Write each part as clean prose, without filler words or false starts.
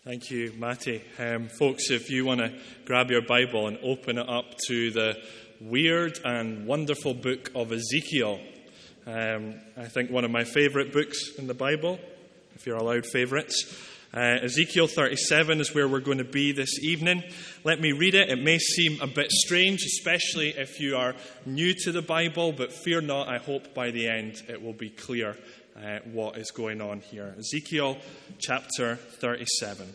Thank you, Matty. Folks, if you want to grab your Bible and open it up to the weird and wonderful book of Ezekiel. I think one of my favourite books in the Bible, if you're allowed favourites. Ezekiel 37 is where we're going to be this evening. Let me read it. It may seem a bit strange, especially if you are new to the Bible, but fear not, I hope by the end it will be clear what is going on here. Ezekiel chapter 37.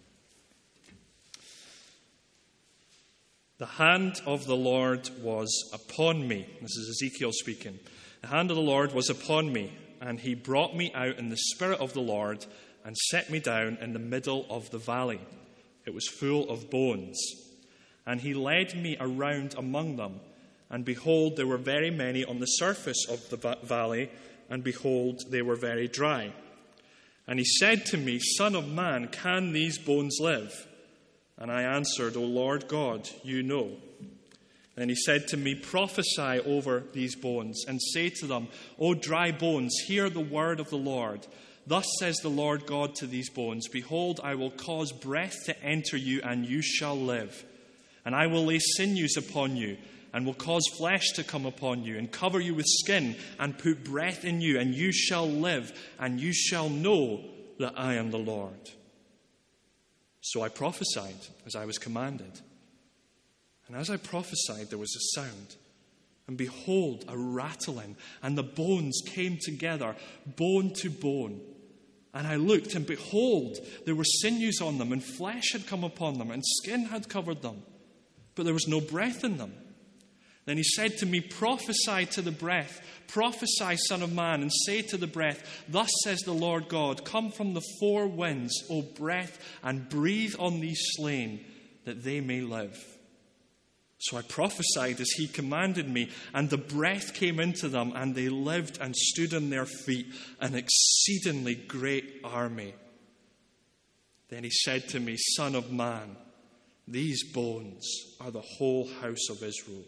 The hand of the Lord was upon me. This is Ezekiel speaking. The hand of the Lord was upon me, and he brought me out in the spirit of the Lord and set me down in the middle of the valley. It was full of bones. And he led me around among them, and behold, there were very many on the surface of the valley, and behold, they were very dry. And he said to me, Son of man, can these bones live? And I answered, O Lord God, you know. Then he said to me, Prophesy over these bones, and say to them, O dry bones, hear the word of the Lord. Thus says the Lord God to these bones, Behold, I will cause breath to enter you, and you shall live. And I will lay sinews upon you, and will cause flesh to come upon you, and cover you with skin, and put breath in you, and you shall live, and you shall know that I am the Lord. So I prophesied as I was commanded. And as I prophesied, there was a sound. And behold, a rattling, and the bones came together, bone to bone. And I looked, and behold, there were sinews on them, and flesh had come upon them, and skin had covered them. But there was no breath in them. Then he said to me, Prophesy to the breath, prophesy, Son of man, and say to the breath, Thus says the Lord God, Come from the four winds, O breath, and breathe on these slain, that they may live. So I prophesied as he commanded me, and the breath came into them, and they lived and stood on their feet, an exceedingly great army. Then he said to me, Son of man, these bones are the whole house of Israel.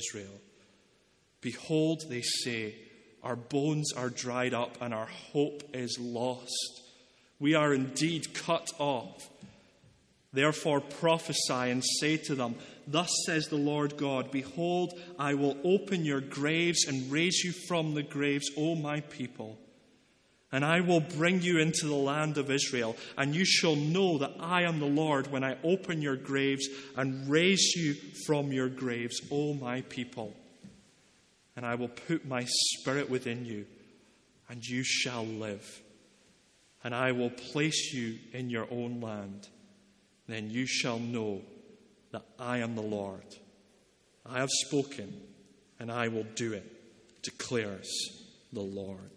Behold, they say, Our bones are dried up, and our hope is lost. We are indeed cut off. Therefore prophesy and say to them, Thus says the Lord God, Behold, I will open your graves and raise you from the graves, O my people. And I will bring you into the land of Israel, and you shall know that I am the Lord when I open your graves and raise you from your graves, O my people. And I will put my spirit within you, and you shall live. And I will place you in your own land. Then you shall know that I am the Lord. I have spoken, and I will do it, declares the Lord.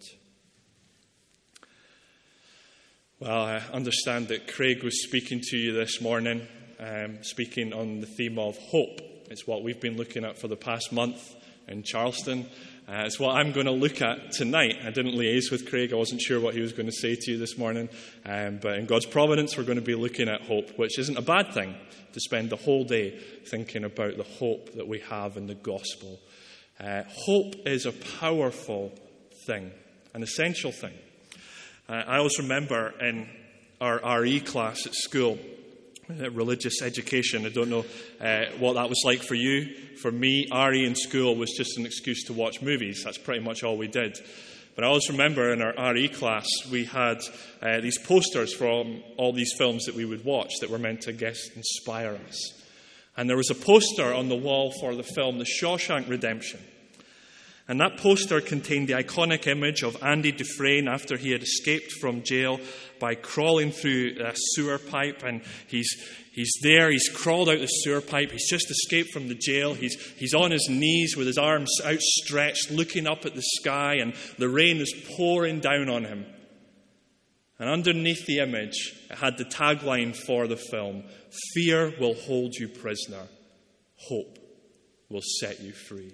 Well, I understand that Craig was speaking to you this morning, speaking on the theme of hope. It's what we've been looking at for the past month in Charleston. It's what I'm going to look at tonight. I didn't liaise with Craig. I wasn't sure what he was going to say to you this morning. But in God's providence, we're going to be looking at hope, which isn't a bad thing, to spend the whole day thinking about the hope that we have in the gospel. Hope is a powerful thing, an essential thing. I always remember in our RE class at school, religious education. I don't know what that was like for you. For me, RE in school was just an excuse to watch movies. That's pretty much all we did. But I always remember in our RE class, we had these posters from all these films that we would watch that were meant to, I guess, inspire us. And there was a poster on the wall for the film The Shawshank Redemption. And that poster contained the iconic image of Andy Dufresne after he had escaped from jail by crawling through a sewer pipe. And he's there, he's crawled out the sewer pipe, he's just escaped from the jail, he's on his knees with his arms outstretched, looking up at the sky, and the rain is pouring down on him. And underneath the image, it had the tagline for the film, Fear will hold you prisoner, hope will set you free.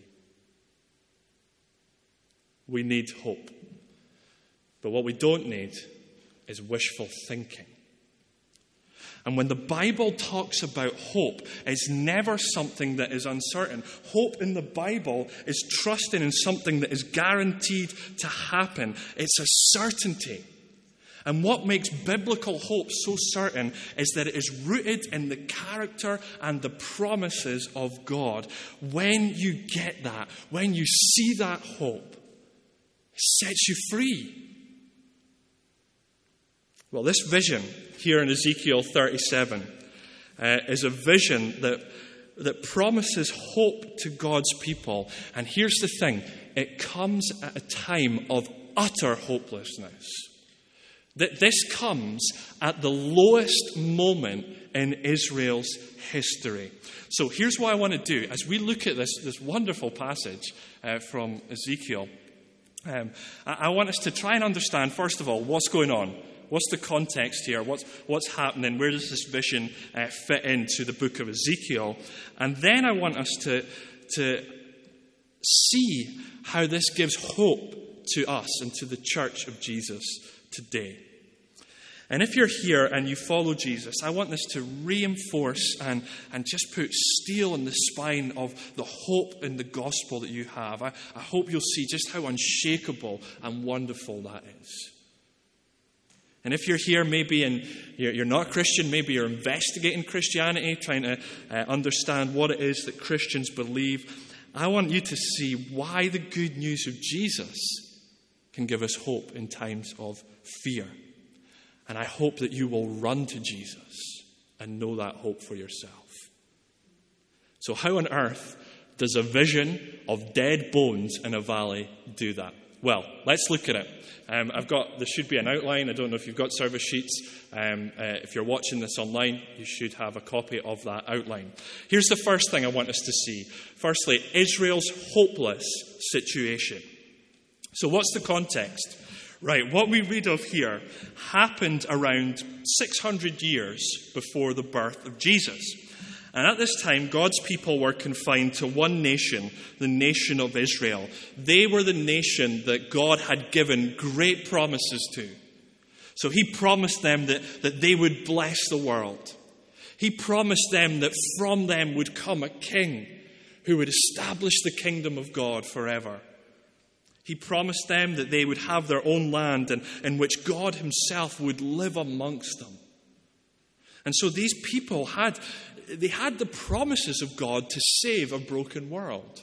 We need hope. But what we don't need is wishful thinking. And when the Bible talks about hope, it's never something that is uncertain. Hope in the Bible is trusting in something that is guaranteed to happen. It's a certainty. And what makes biblical hope so certain is that it is rooted in the character and the promises of God. When you get that, when you see that hope, it sets you free. Well, this vision here in Ezekiel 37 is a vision that promises hope to God's people. And here's the thing, it comes at a time of utter hopelessness. That this comes at the lowest moment in Israel's history. So here's what I want to do. As we look at this wonderful passage from Ezekiel, I want us to try and understand, first of all, what's going on. What's the context here? What's happening? Where does this vision fit into the book of Ezekiel? And then I want us to see how this gives hope to us and to the church of Jesus today. And if you're here and you follow Jesus, I want this to reinforce and just put steel in the spine of the hope in the gospel that you have. I hope you'll see just how unshakable and wonderful that is. And if you're here, maybe you're not a Christian, maybe you're investigating Christianity, trying to understand what it is that Christians believe, I want you to see why the good news of Jesus can give us hope in times of fear. And I hope that you will run to Jesus and know that hope for yourself. So how on earth does a vision of dead bones in a valley do that? Well, let's look at it. There should be an outline. I don't know if you've got service sheets. If you're watching this online, you should have a copy of that outline. Here's the first thing I want us to see. Firstly, Israel's hopeless situation. So what's the context? Right, what we read of here happened around 600 years before the birth of Jesus. And at this time, God's people were confined to one nation, the nation of Israel. They were the nation that God had given great promises to. So he promised them that they would bless the world. He promised them that from them would come a king who would establish the kingdom of God forever. He promised them that they would have their own land and in which God himself would live amongst them. And so these people had the promises of God to save a broken world.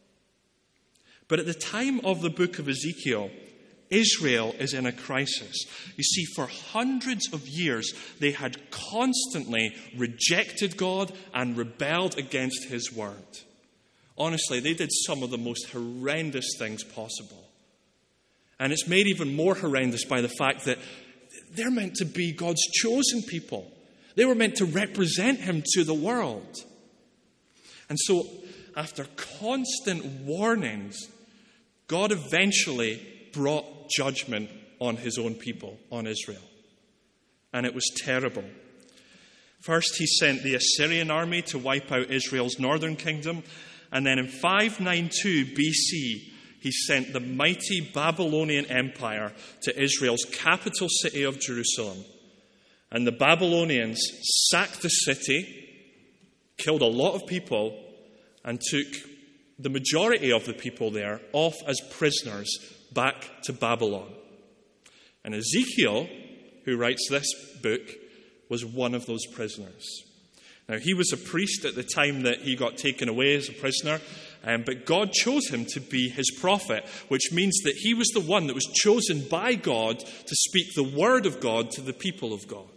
But at the time of the book of Ezekiel, Israel is in a crisis. You see, for hundreds of years, they had constantly rejected God and rebelled against his word. Honestly, they did some of the most horrendous things possible. And it's made even more horrendous by the fact that they're meant to be God's chosen people. They were meant to represent him to the world. And so, after constant warnings, God eventually brought judgment on his own people, on Israel. And it was terrible. First, he sent the Assyrian army to wipe out Israel's northern kingdom. And then in 592 BC, he sent the mighty Babylonian Empire to Israel's capital city of Jerusalem. And the Babylonians sacked the city, killed a lot of people, and took the majority of the people there off as prisoners back to Babylon. And Ezekiel, who writes this book, was one of those prisoners. Now, he was a priest at the time that he got taken away as a prisoner, but God chose him to be his prophet, which means that he was the one that was chosen by God to speak the word of God to the people of God.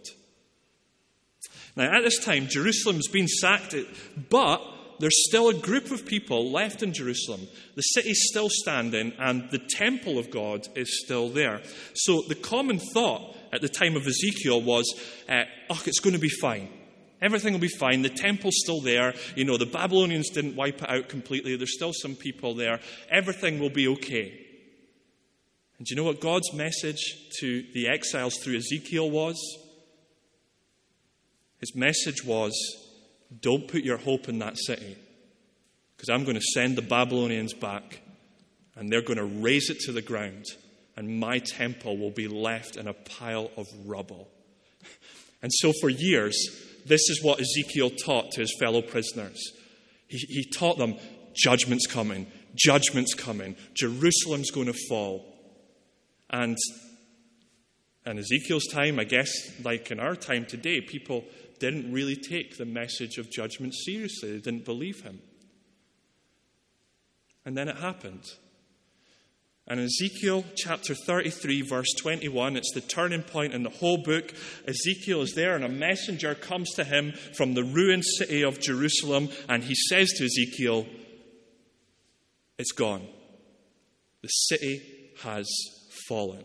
Now, at this time, Jerusalem's been sacked, but there's still a group of people left in Jerusalem. The city's still standing, and the temple of God is still there. So the common thought at the time of Ezekiel was, it's going to be fine. Everything will be fine. The temple's still there. You know, the Babylonians didn't wipe it out completely. There's still some people there. Everything will be okay. And do you know what God's message to the exiles through Ezekiel was? His message was, don't put your hope in that city, because I'm going to send the Babylonians back, and they're going to raze it to the ground, and my temple will be left in a pile of rubble. And so for years, this is what Ezekiel taught to his fellow prisoners. He taught them, judgment's coming, Jerusalem's going to fall. And In Ezekiel's time, I guess, like in our time today, people didn't really take the message of judgment seriously. They didn't believe him. And then it happened. And in Ezekiel chapter 33, verse 21, it's the turning point in the whole book. Ezekiel is there, and a messenger comes to him from the ruined city of Jerusalem, and he says to Ezekiel, it's gone. The city has fallen.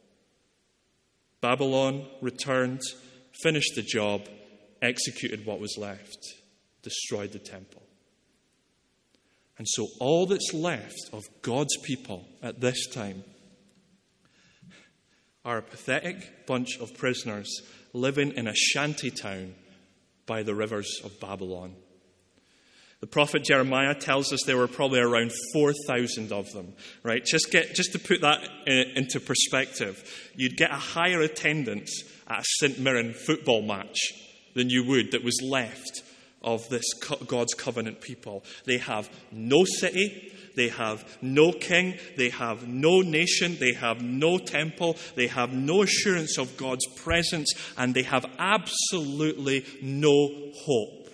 Babylon returned, finished the job, executed what was left, destroyed the temple. And so all that's left of God's people at this time are a pathetic bunch of prisoners living in a shanty town by the rivers of Babylon. The prophet Jeremiah tells us there were probably around 4,000 of them, right? Just to put that into perspective, you'd get a higher attendance at a St. Mirren football match than you would that was left of this God's covenant people. They have no city, they have no king, they have no nation, they have no temple, they have no assurance of God's presence, and they have absolutely no hope.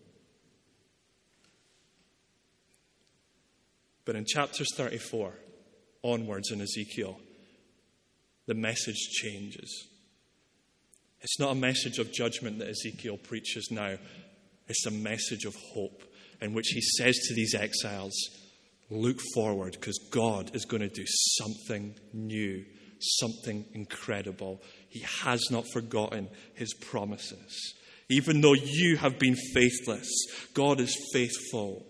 But in chapters 34 onwards in Ezekiel, the message changes. It's not a message of judgment that Ezekiel preaches now. It's a message of hope in which he says to these exiles, look forward because God is going to do something new, something incredible. He has not forgotten his promises. Even though you have been faithless, God is faithful.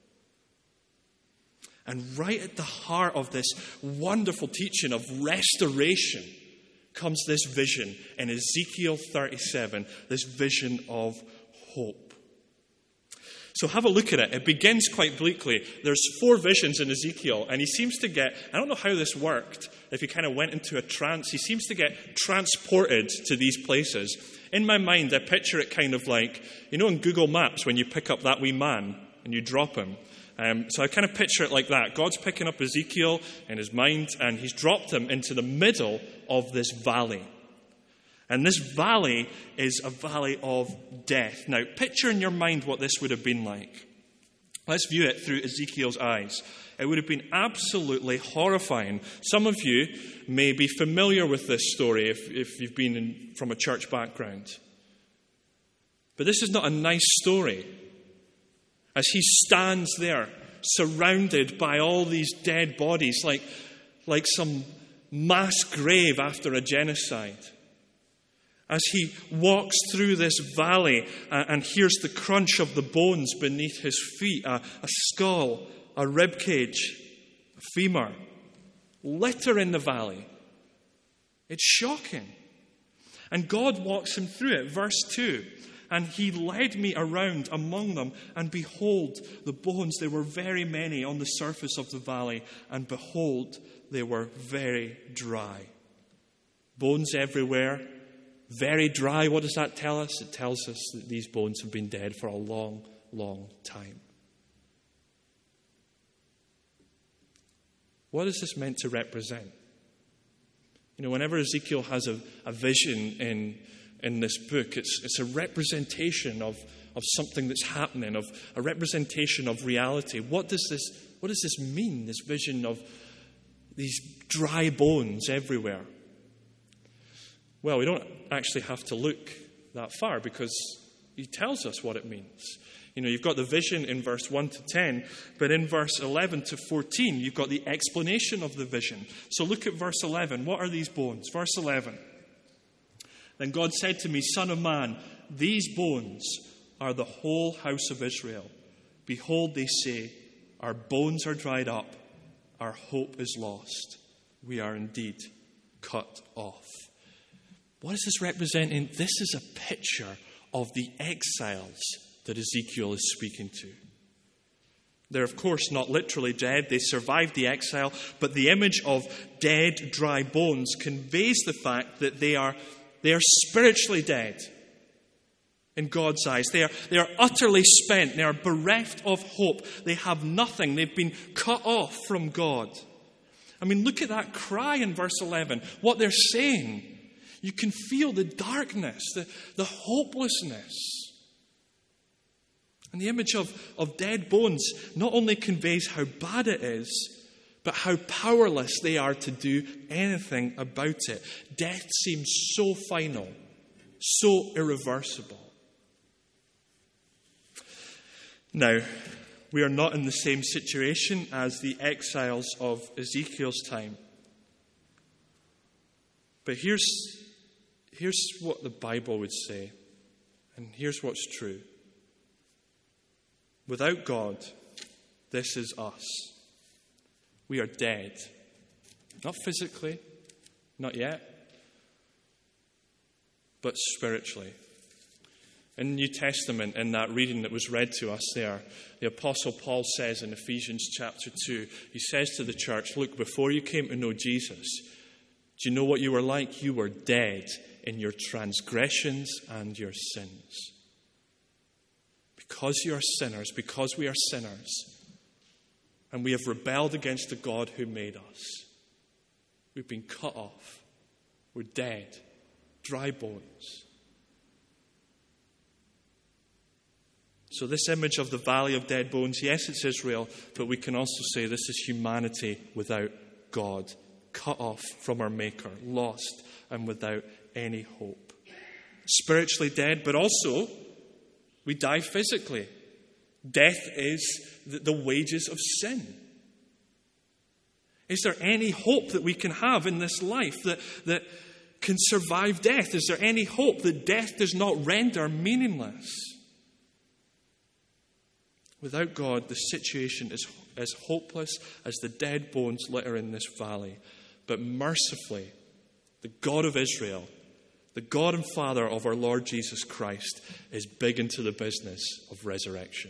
And right at the heart of this wonderful teaching of restoration comes this vision in Ezekiel 37, this vision of hope. So have a look at it. It begins quite bleakly. There's 4 visions in Ezekiel, and he seems to get, I don't know how this worked, if he kind of went into a trance, he seems to get transported to these places. In my mind, I picture it kind of like, you know in Google Maps when you pick up that wee man and you drop him. So I kind of picture it like that. God's picking up Ezekiel in his mind, and he's dropped him into the middle of this valley. And this valley is a valley of death. Now, picture in your mind what this would have been like. Let's view it through Ezekiel's eyes. It would have been absolutely horrifying. Some of you may be familiar with this story if you've been from a church background. But this is not a nice story. As he stands there, surrounded by all these dead bodies, like some mass grave after a genocide. As he walks through this valley and hears the crunch of the bones beneath his feet, a skull, a rib cage, a femur, litter in the valley. It's shocking. And God walks him through it. Verse 2, and he led me around among them, and behold, the bones, there were very many on the surface of the valley, and behold, they were very dry. Bones everywhere. Very dry. What does that tell us? It tells us that these bones have been dead for a long, long time. What is this meant to represent? You know, whenever Ezekiel has a vision in this book, it's a representation of something that's happening, of a representation of reality. What does this mean, this vision of these dry bones everywhere? Well, we don't actually have to look that far because he tells us what it means. You know, you've got the vision in verse 1 to 10, but in verse 11 to 14, you've got the explanation of the vision. So look at verse 11. What are these bones? Verse 11. Then God said to me, Son of man, these bones are the whole house of Israel. Behold, they say, our bones are dried up, our hope is lost. We are indeed cut off. What is this representing? This is a picture of the exiles that Ezekiel is speaking to. They're, of course, not literally dead. They survived the exile. But the image of dead, dry bones conveys the fact that they are spiritually dead in God's eyes. They are utterly spent. They are bereft of hope. They have nothing. They've been cut off from God. I mean, look at that cry in verse 11. What they're saying You can feel the darkness, the hopelessness. And the image of dead bones not only conveys how bad it is, but how powerless they are to do anything about it. Death seems so final, so irreversible. Now, we are not in the same situation as the exiles of Ezekiel's time. But here's what the Bible would say, and here's what's true. Without God, this is us. We are dead. Not physically, not yet, but spiritually. In the New Testament, in that reading that was read to us there, the Apostle Paul says in Ephesians chapter 2, he says to the church, look, before you came to know Jesus, do you know what you were like? You were dead in your transgressions and your sins. Because you are sinners, because we are sinners, and we have rebelled against the God who made us, we've been cut off. We're dead, dry bones. So this image of the valley of dead bones, yes, it's Israel, but we can also say this is humanity without God, cut off from our Maker, lost and without any hope. Spiritually dead, but also we die physically. Death is the wages of sin. Is there any hope that we can have in this life that can survive death? Is there any hope that death does not render meaningless? Without God, the situation is as hopeless as the dead bones litter in this valley. But mercifully, the God of Israel, the God and Father of our Lord Jesus Christ, is big into the business of resurrection.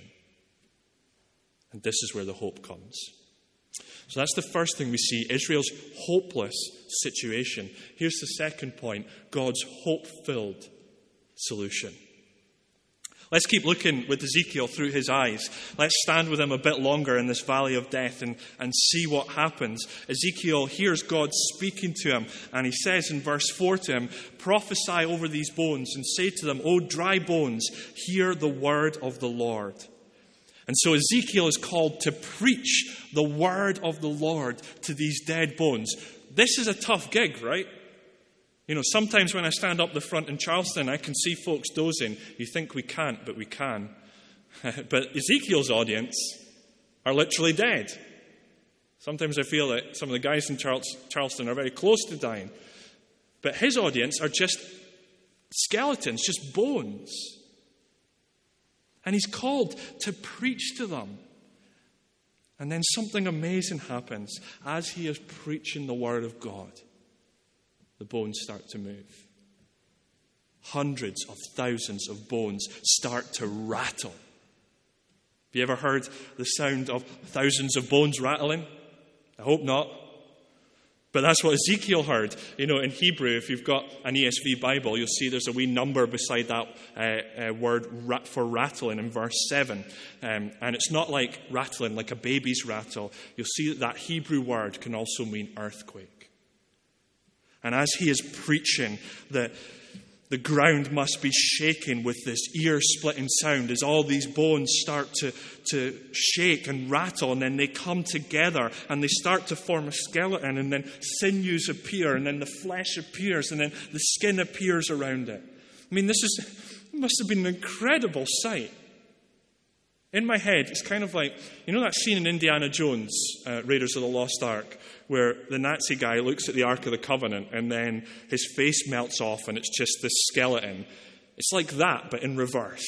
And this is where the hope comes. So that's the first thing we see, Israel's hopeless situation. Here's the second point, God's hope-filled solution. Let's keep looking with Ezekiel through his eyes. Let's stand with him a bit longer in this valley of death and see what happens. Ezekiel hears God speaking to him, and he says in verse 4 to him, prophesy over these bones and say to them, O dry bones, hear the word of the Lord. And so Ezekiel is called to preach the word of the Lord to these dead bones. This is a tough gig, right? You know, sometimes when I stand up the front in Charleston, I can see folks dozing. You think we can't, but we can. But Ezekiel's audience are literally dead. Sometimes I feel that some of the guys in Charleston are very close to dying. But his audience are just skeletons, just bones. And he's called to preach to them. And then something amazing happens as he is preaching the word of God. The bones start to move. Hundreds of thousands of bones start to rattle. Have you ever heard the sound of thousands of bones rattling? I hope not. But that's what Ezekiel heard. You know, in Hebrew, if you've got an ESV Bible, you'll see there's a wee number beside that word for rattling in verse 7. And it's not like rattling, like a baby's rattle. You'll see that Hebrew word can also mean earthquake. And as he is preaching, the ground must be shaken with this ear-splitting sound as all these bones start to shake and rattle, and then they come together and they start to form a skeleton, and then sinews appear, and then the flesh appears, and then the skin appears around it. I mean, it must have been an incredible sight. In my head, it's kind of like, you know that scene in Indiana Jones, Raiders of the Lost Ark, where the Nazi guy looks at the Ark of the Covenant and then his face melts off and it's just this skeleton. It's like that, but in reverse.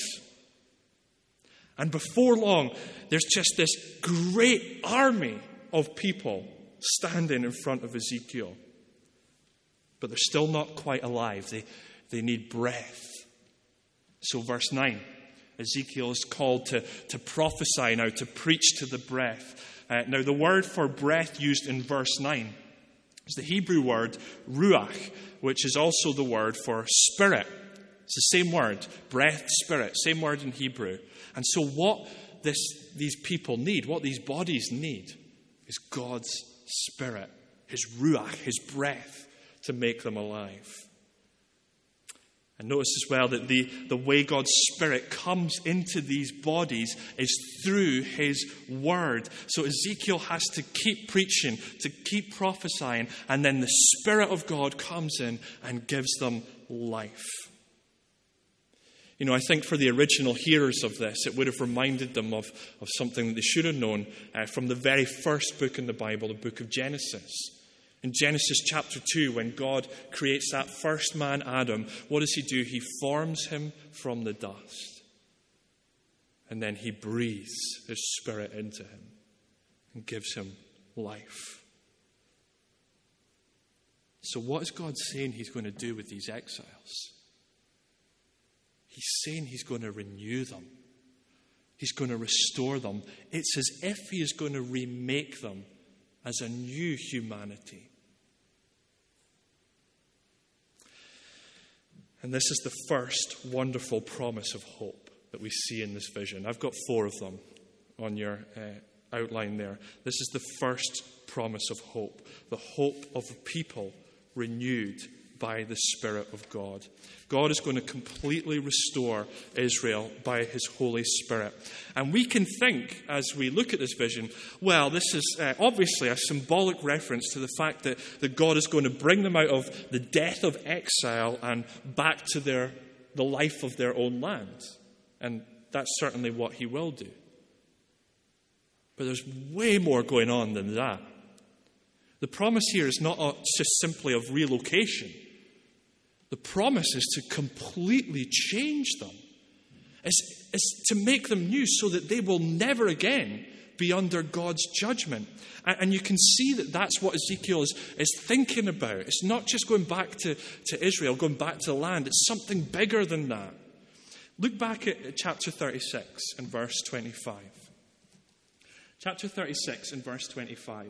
And before long, there's just this great army of people standing in front of Ezekiel. But they're still not quite alive. They need breath. So verse 9. Ezekiel is called to prophesy now, to preach to the breath. Now, the word for breath used in verse 9 is the Hebrew word ruach, which is also the word for spirit. It's the same word, breath, spirit, same word in Hebrew. And so what these people need, what these bodies need, is God's spirit, his ruach, his breath, to make them alive. And notice as well that the way God's Spirit comes into these bodies is through His Word. So Ezekiel has to keep preaching, to keep prophesying, and then the Spirit of God comes in and gives them life. You know, I think for the original hearers of this, it would have reminded them of something that they should have known from the very first book in the Bible, the book of Genesis. In Genesis chapter 2, when God creates that first man, Adam, what does He do? He forms him from the dust. And then He breathes His Spirit into him and gives him life. So what is God saying He's going to do with these exiles? He's saying He's going to renew them. He's going to restore them. It's as if He is going to remake them as a new humanity. And this is the first wonderful promise of hope that we see in this vision. I've got 4 of them on your outline there. This is the first promise of hope, the hope of a people renewed by the Spirit of God. God is going to completely restore Israel by His Holy Spirit. And we can think, as we look at this vision, well, this is obviously a symbolic reference to the fact that God is going to bring them out of the death of exile and back to the life of their own land. And that's certainly what He will do. But there's way more going on than that. The promise here is not just simply of relocation. The promise is to completely change them. It's to make them new so that they will never again be under God's judgment. And you can see that that's what Ezekiel is thinking about. It's not just going back to Israel, going back to the land. It's something bigger than that. Look back at chapter 36 and verse 25. Chapter 36 and verse 25.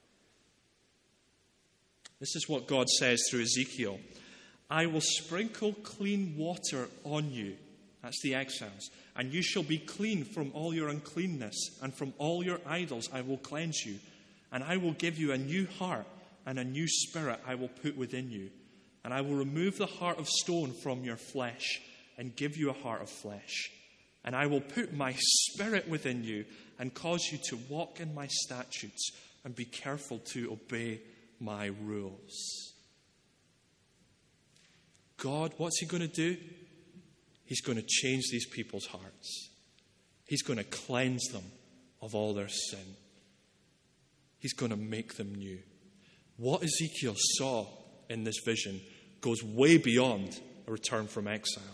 This is what God says through Ezekiel. I will sprinkle clean water on you. That's the exiles. And you shall be clean from all your uncleanness, and from all your idols I will cleanse you. And I will give you a new heart, and a new spirit I will put within you. And I will remove the heart of stone from your flesh, and give you a heart of flesh. And I will put my Spirit within you, and cause you to walk in my statutes, and be careful to obey my rules. God, what's He going to do? He's going to change these people's hearts. He's going to cleanse them of all their sin. He's going to make them new. What Ezekiel saw in this vision goes way beyond a return from exile.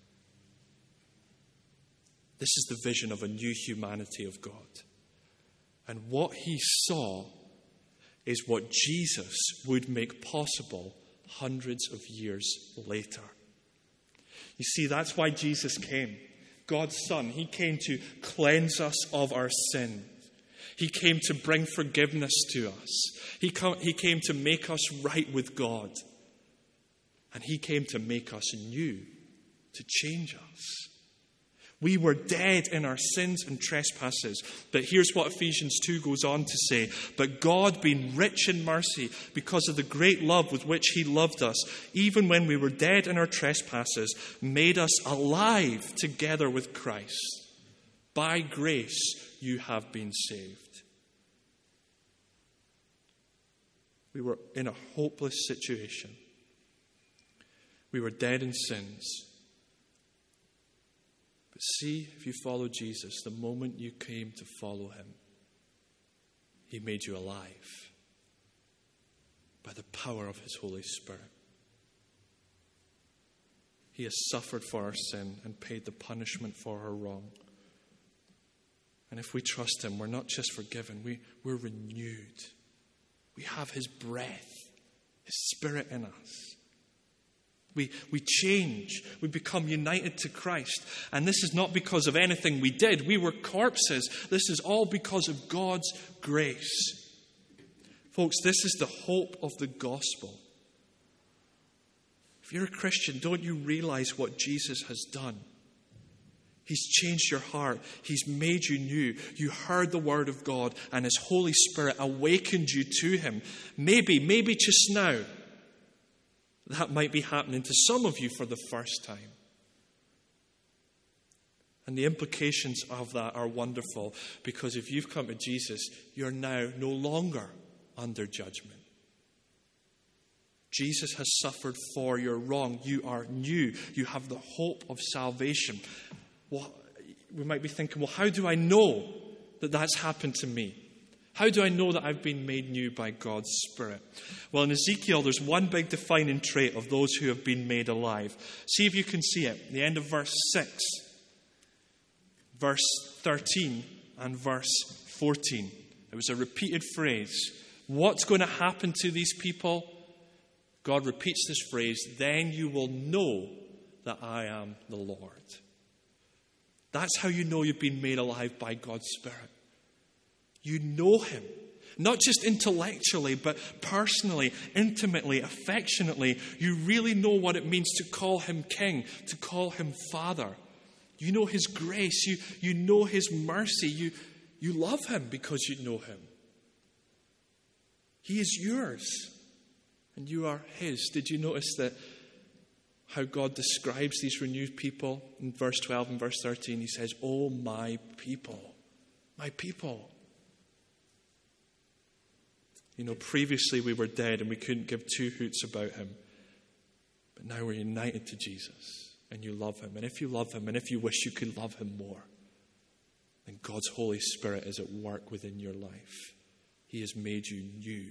This is the vision of a new humanity of God. And what he saw is what Jesus would make possible hundreds of years later. You see, that's why Jesus came. God's Son, He came to cleanse us of our sin. He came to bring forgiveness to us. He came to make us right with God. And He came to make us new, to change us. We were dead in our sins and trespasses. But here's what Ephesians 2 goes on to say. But God, being rich in mercy, because of the great love with which He loved us, even when we were dead in our trespasses, made us alive together with Christ. By grace you have been saved. We were in a hopeless situation. We were dead in sins. But see, if you follow Jesus, the moment you came to follow Him, He made you alive by the power of His Holy Spirit. He has suffered for our sin and paid the punishment for our wrong. And if we trust Him, we're not just forgiven, we're renewed. We have His breath, His Spirit in us. We change. We become united to Christ. And this is not because of anything we did. We were corpses. This is all because of God's grace. Folks, this is the hope of the gospel. If you're a Christian, don't you realize what Jesus has done? He's changed your heart. He's made you new. You heard the word of God, and His Holy Spirit awakened you to Him. Maybe just now, That might be happening to some of you for the first time. And the implications of that are wonderful, because if you've come to Jesus, you're now no longer under judgment. Jesus has suffered for your wrong. You are new. You have the hope of salvation. Well, we might be thinking, well, how do I know that that's happened to me? How do I know that I've been made new by God's Spirit? Well, in Ezekiel, there's one big defining trait of those who have been made alive. See if you can see it. The end of verse 6, verse 13, and verse 14. It was a repeated phrase. What's going to happen to these people? God repeats this phrase, then you will know that I am the Lord. That's how you know you've been made alive by God's Spirit. You know Him, not just intellectually, but personally, intimately, affectionately. You really know what it means to call Him King, to call Him Father. You know His grace. You know His mercy. You love Him because you know Him. He is yours, and you are His. Did you notice that how God describes these renewed people in verse 12 and verse 13? He says, "Oh, my people, my people." You know, previously we were dead and we couldn't give two hoots about Him. But now we're united to Jesus and you love Him. And if you love Him and if you wish you could love Him more, then God's Holy Spirit is at work within your life. He has made you new.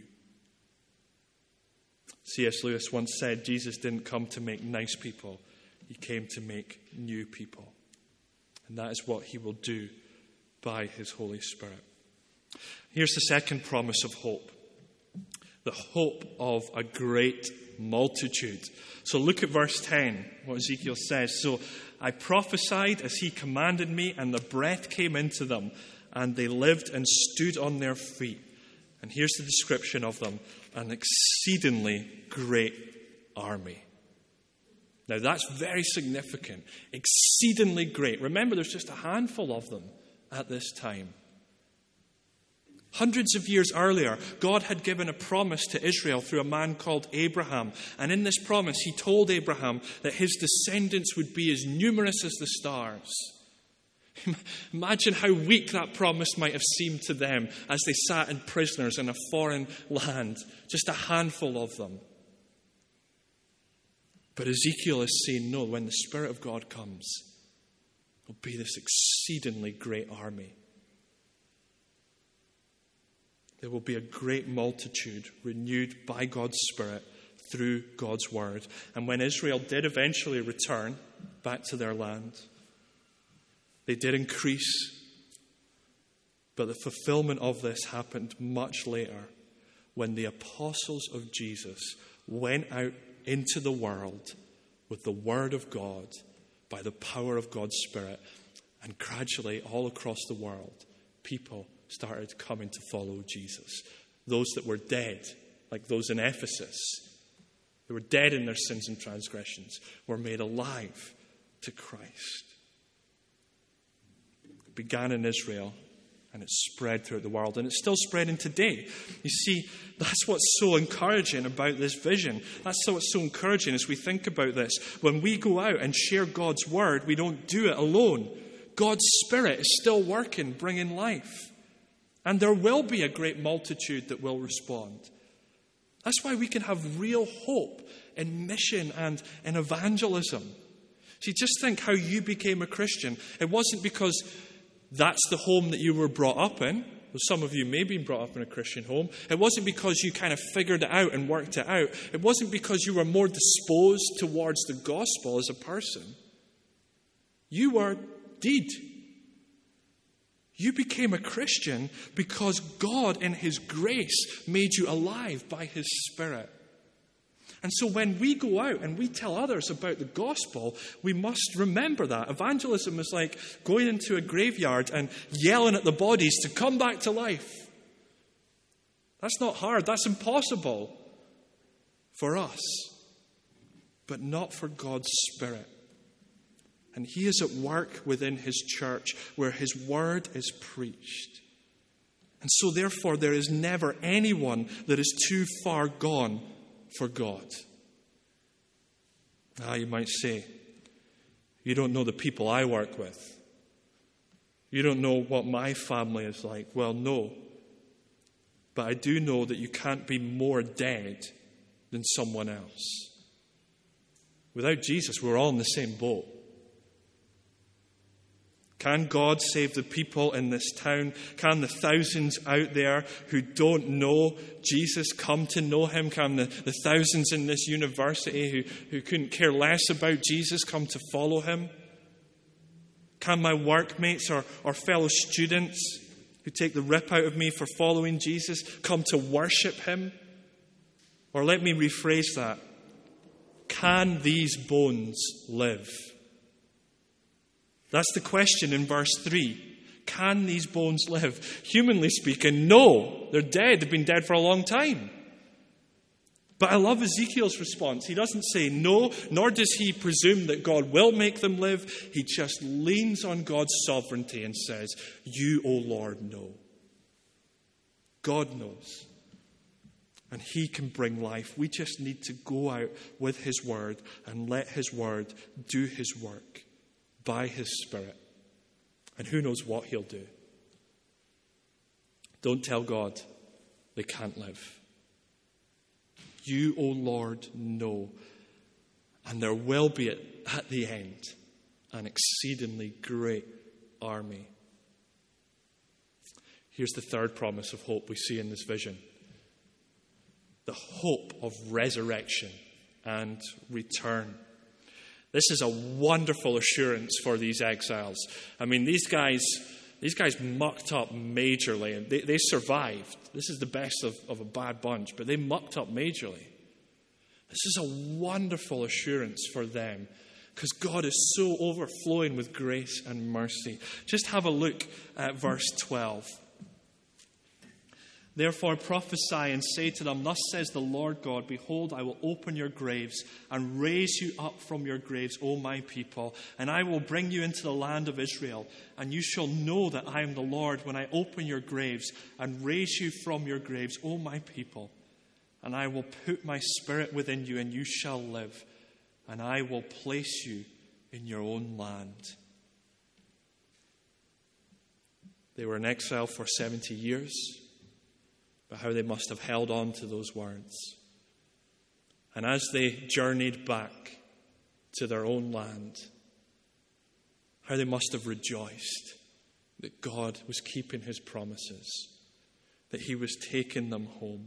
C.S. Lewis once said, Jesus didn't come to make nice people. He came to make new people. And that is what He will do by His Holy Spirit. Here's the second promise of hope. The hope of a great multitude. So look at verse 10, what Ezekiel says. So I prophesied as He commanded me, and the breath came into them, and they lived and stood on their feet. And here's the description of them: an exceedingly great army. Now that's very significant. Exceedingly great. Remember, there's just a handful of them at this time. Hundreds of years earlier, God had given a promise to Israel through a man called Abraham. And in this promise, He told Abraham that his descendants would be as numerous as the stars. Imagine how weak that promise might have seemed to them as they sat in prisoners in a foreign land. Just a handful of them. But Ezekiel is saying, no, when the Spirit of God comes, it will be this exceedingly great army. There will be a great multitude renewed by God's Spirit through God's Word. And when Israel did eventually return back to their land, they did increase. But the fulfillment of this happened much later, when the apostles of Jesus went out into the world with the Word of God by the power of God's Spirit. And gradually, all across the world, people started coming to follow Jesus. Those that were dead, like those in Ephesus, they were dead in their sins and transgressions, were made alive to Christ. It began in Israel, and it spread throughout the world, and it's still spreading today. You see, that's what's so encouraging about this vision. That's what's so encouraging as we think about this. When we go out and share God's Word, we don't do it alone. God's Spirit is still working, bringing life. And there will be a great multitude that will respond. That's why we can have real hope in mission and in evangelism. See, just think how you became a Christian. It wasn't because that's the home that you were brought up in. Well, some of you may have been brought up in a Christian home. It wasn't because you kind of figured it out and worked it out. It wasn't because you were more disposed towards the gospel as a person. You were deed. You became a Christian because God, in His grace, made you alive by His Spirit. And so when we go out and we tell others about the gospel, we must remember that. Evangelism is like going into a graveyard and yelling at the bodies to come back to life. That's not hard. That's impossible for us, but not for God's Spirit. And He is at work within His church where His word is preached. And so therefore there is never anyone that is too far gone for God. You might say, you don't know the people I work with. You don't know what my family is like. Well, no. But I do know that you can't be more dead than someone else. Without Jesus, we're all in the same boat. Can God save the people in this town? Can the thousands out there who don't know Jesus come to know him? Can the thousands in this university who couldn't care less about Jesus come to follow him? Can my workmates or fellow students who take the rip out of me for following Jesus come to worship him? Or let me rephrase that. Can these bones live? That's the question in verse 3. Can these bones live? Humanly speaking, no. They're dead. They've been dead for a long time. But I love Ezekiel's response. He doesn't say no, nor does he presume that God will make them live. He just leans on God's sovereignty and says, you, O Lord, know. God knows. And he can bring life. We just need to go out with his word and let his word do his work by his Spirit. And who knows what he'll do. Don't tell God they can't live. You, O Lord, know. And there will be at the end an exceedingly great army. Here's the third promise of hope we see in this vision. The hope of resurrection and return. This is a wonderful assurance for these exiles. I mean, these guys mucked up majorly, and they survived. This is the best of a bad bunch, but they mucked up majorly. This is a wonderful assurance for them, because God is so overflowing with grace and mercy. Just have a look at verse 12. Therefore prophesy and say to them, thus says the Lord God, behold, I will open your graves and raise you up from your graves, O my people, and I will bring you into the land of Israel, and you shall know that I am the Lord when I open your graves and raise you from your graves, O my people, and I will put my spirit within you, and you shall live, and I will place you in your own land. They were in exile for 70 years. But how they must have held on to those words. And as they journeyed back to their own land, how they must have rejoiced that God was keeping his promises, that he was taking them home.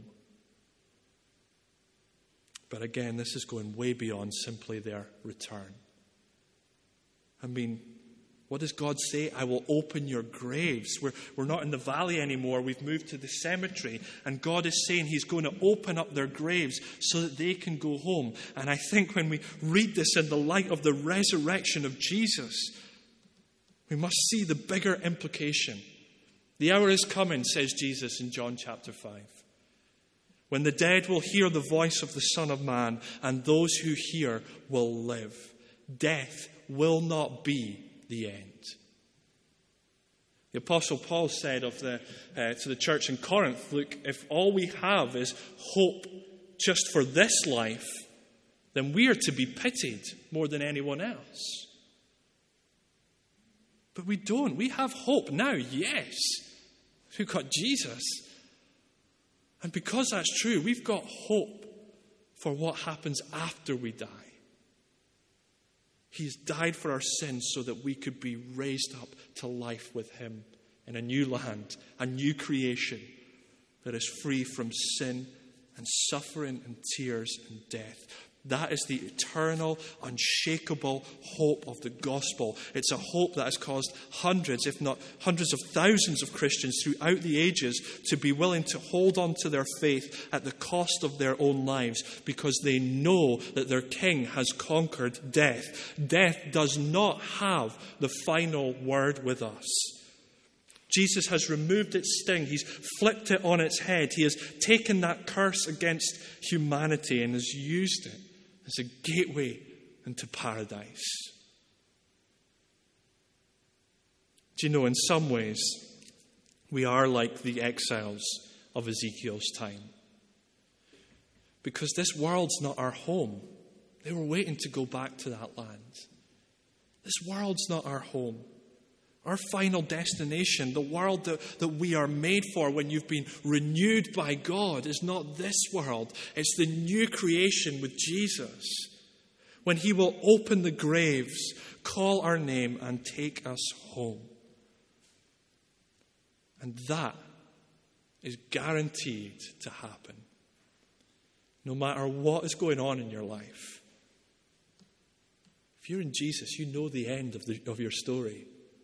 But again, this is going way beyond simply their return. I mean, what does God say? I will open your graves. We're not in the valley anymore. We've moved to the cemetery. And God is saying he's going to open up their graves so that they can go home. And I think when we read this in the light of the resurrection of Jesus, we must see the bigger implication. The hour is coming, says Jesus in John chapter 5, when the dead will hear the voice of the Son of Man, and those who hear will live. Death will not be the end. The Apostle Paul said to the church in Corinth, look, if all we have is hope just for this life, then we are to be pitied more than anyone else. But we don't. We have hope now, yes. We've got Jesus. And because that's true, we've got hope for what happens after we die. He's died for our sins so that we could be raised up to life with him in a new land, a new creation that is free from sin and suffering and tears and death. That is the eternal, unshakable hope of the gospel. It's a hope that has caused hundreds, if not hundreds of thousands of Christians throughout the ages to be willing to hold on to their faith at the cost of their own lives, because they know that their King has conquered death. Death does not have the final word with us. Jesus has removed its sting. He's flipped it on its head. He has taken that curse against humanity and has used it as a gateway into paradise. Do you know, in some ways, we are like the exiles of Ezekiel's time. Because this world's not our home. They were waiting to go back to that land. This world's not our home. Our final destination, the world that we are made for when you've been renewed by God, is not this world. It's the new creation with Jesus, when he will open the graves, call our name, and take us home. And that is guaranteed to happen, no matter what is going on in your life. If you're in Jesus, you know the end of your story.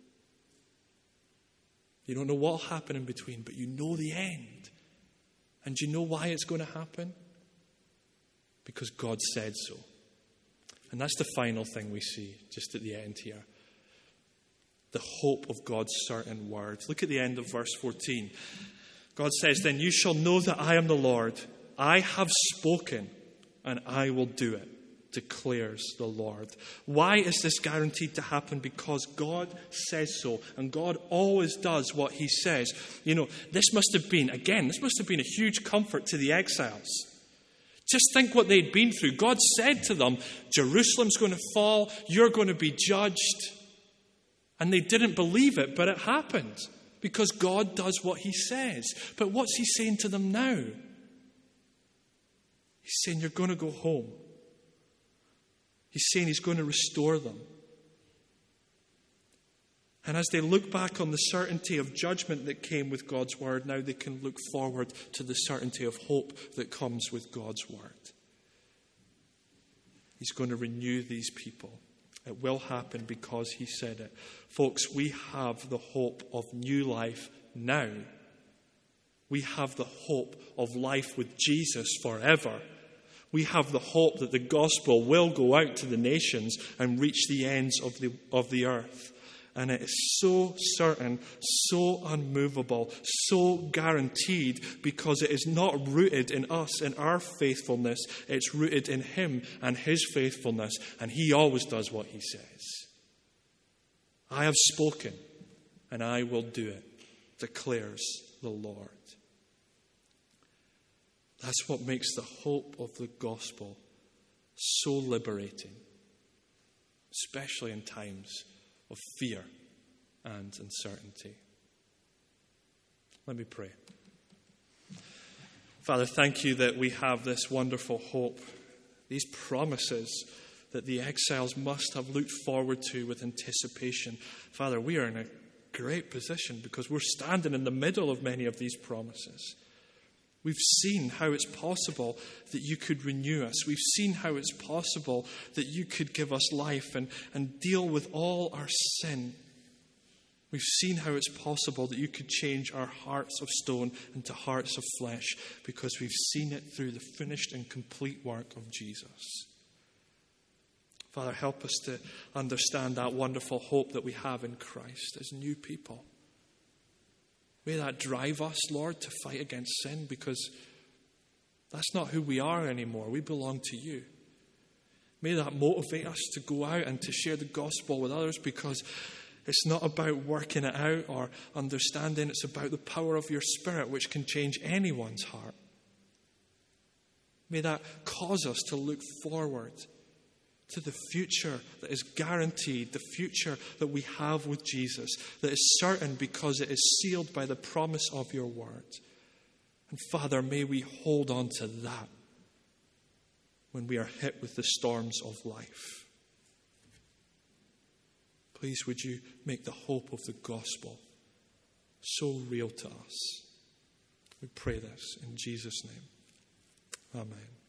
You don't know what will happen in between, but you know the end. And you know why it's going to happen? Because God said so. And that's the final thing we see just at the end here. The hope of God's certain words. Look at the end of verse 14. God says, "Then you shall know that I am the Lord. I have spoken, and I will do it, declares the Lord." Why is this guaranteed to happen? Because God says so, and God always does what he says. This must have been a huge comfort to the exiles. Just think what they'd been through. God said to them, Jerusalem's going to fall, you're going to be judged. And they didn't believe it, but it happened, because God does what he says. But what's he saying to them now? He's saying, you're going to go home. He's saying he's going to restore them. And as they look back on the certainty of judgment that came with God's word, now they can look forward to the certainty of hope that comes with God's word. He's going to renew these people. It will happen because he said it. Folks, we have the hope of new life now. We have the hope of life with Jesus forever. We have the hope that the gospel will go out to the nations and reach the ends of the earth. And it is so certain, so unmovable, so guaranteed, because it is not rooted in us and our faithfulness. It's rooted in him and his faithfulness. And he always does what he says. I have spoken, and I will do it, declares the Lord. That's what makes the hope of the gospel so liberating, especially in times of fear and uncertainty. Let me pray. Father, thank you that we have this wonderful hope, these promises that the exiles must have looked forward to with anticipation. Father, we are in a great position because we're standing in the middle of many of these promises. We've seen how it's possible that you could renew us. We've seen how it's possible that you could give us life and deal with all our sin. We've seen how it's possible that you could change our hearts of stone into hearts of flesh, because we've seen it through the finished and complete work of Jesus. Father, help us to understand that wonderful hope that we have in Christ as new people. May that drive us, Lord, to fight against sin, because that's not who we are anymore. We belong to you. May that motivate us to go out and to share the gospel with others, because it's not about working it out or understanding. It's about the power of your Spirit, which can change anyone's heart. May that cause us to look forward to the future that is guaranteed, the future that we have with Jesus, that is certain because it is sealed by the promise of your word. And Father, may we hold on to that when we are hit with the storms of life. Please, would you make the hope of the gospel so real to us? We pray this in Jesus' name. Amen.